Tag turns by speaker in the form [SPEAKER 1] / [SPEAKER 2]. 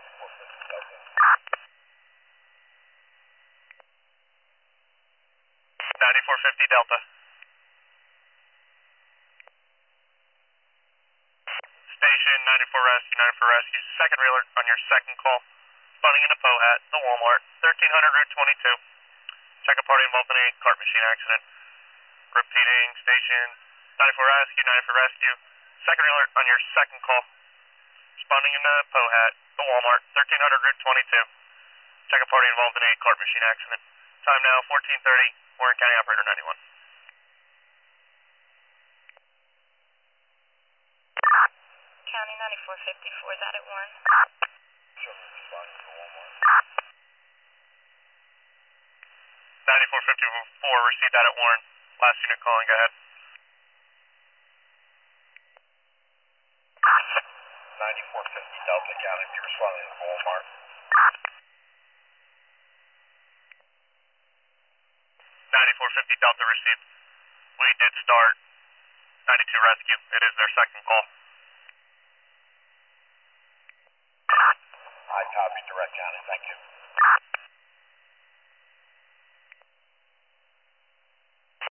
[SPEAKER 1] 9450 Delta. Station 94 Rescue, 94 Rescue. Second reeler on your second call. Spawning into Pohat, the Walmart, 1300 Route 22. Second party involved in a cart machine accident. Repeating, station 94 Rescue, 94 Rescue. Second reeler on your second call. Spawning into Pohat, the Walmart, 1300 Route 22. Second party involved in a cart machine accident. Time now 14:30. Warren County Operator 91.
[SPEAKER 2] County 9454, is that at Warren?
[SPEAKER 3] Sure, responding to Walmart.
[SPEAKER 1] 9454, received that at Warren. Last unit calling, go ahead.
[SPEAKER 3] 9450 Delta County, be responding to Walmart.
[SPEAKER 1] 9450 Delta received. We did start 92 Rescue. It is their second call.
[SPEAKER 3] I copy, direct county, thank you.